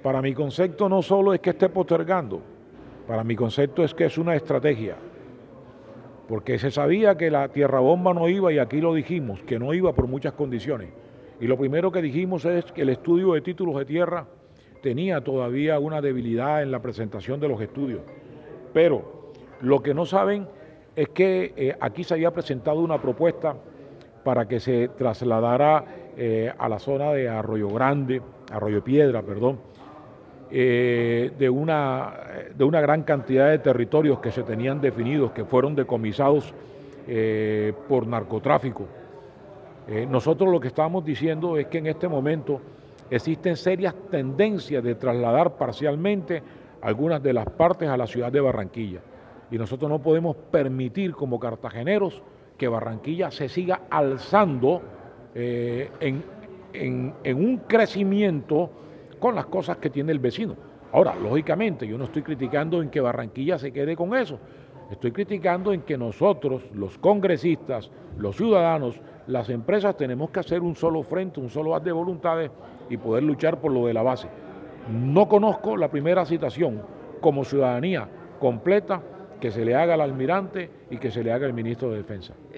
Para mi concepto no solo es que esté postergando, para mi concepto es que es una estrategia, porque se sabía que la tierra bomba no iba y aquí lo dijimos, que no iba por muchas condiciones. Y lo primero que dijimos es que el estudio de títulos de tierra tenía todavía una debilidad en la presentación de los estudios. Pero lo que no saben es que aquí se había presentado una propuesta para que se trasladara a la zona de Arroyo Grande, Arroyo Piedra, perdón, de una gran cantidad de territorios que se tenían definidos, que fueron decomisados por narcotráfico. Nosotros lo que estamos diciendo es que en este momento existen serias tendencias de trasladar parcialmente algunas de las partes a la ciudad de Barranquilla. Y nosotros no podemos permitir como cartageneros que Barranquilla se siga alzando en un crecimiento con las cosas que tiene el vecino. Ahora, lógicamente, yo no estoy criticando en que Barranquilla se quede con eso. Estoy criticando en que nosotros, los congresistas, los ciudadanos, las empresas, tenemos que hacer un solo frente, un solo haz de voluntades y poder luchar por lo de la base. No conozco la primera citación como ciudadanía completa que se le haga al almirante y que se le haga al ministro de Defensa.